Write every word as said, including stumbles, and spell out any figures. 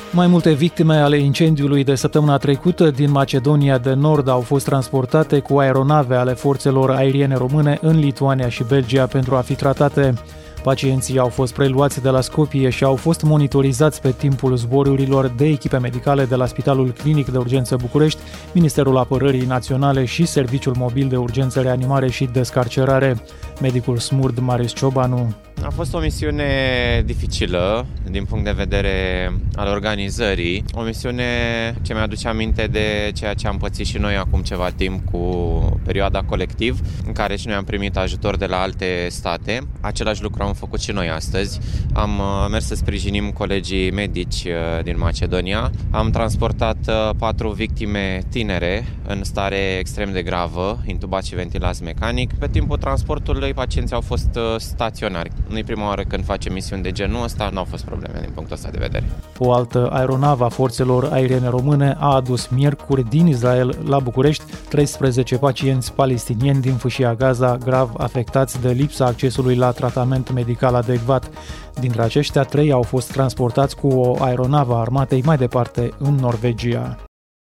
Mai multe victime ale incendiului de săptămâna trecută din Macedonia de Nord au fost transportate cu aeronave ale forțelor aeriene române în Lituania și Belgia pentru a fi tratate. Pacienții au fost preluați de la Skopje și au fost monitorizați pe timpul zborurilor de echipe medicale de la Spitalul Clinic de Urgență București, Ministerul Apărării Naționale și Serviciul Mobil de Urgență, Reanimare și Descarcerare. Medicul SMURD Marius Ciobanu. A fost o misiune dificilă din punct de vedere al organizării, o misiune ce mi-aduce aminte de ceea ce am pățit și noi acum ceva timp cu perioada colectiv, în care și noi am primit ajutor de la alte state. Același lucru am făcut și noi astăzi. Am mers să sprijinim colegii medici din Macedonia. Am transportat patru victime tinere în stare extrem de gravă, intubați și ventilați mecanic. Pe timpul transportului, pacienții au fost staționari. Nu-i prima oară când facem misiuni de genul ăsta, nu au fost probleme din punctul ăsta de vedere. O altă aeronavă a forțelor aeriene române a adus miercuri din Israel la București treisprezece pacienți palestinieni din Fâșia Gaza grav afectați de lipsa accesului la tratament medical adecvat. Dintre aceștia, trei au fost transportați cu o aeronavă a armatei mai departe în Norvegia.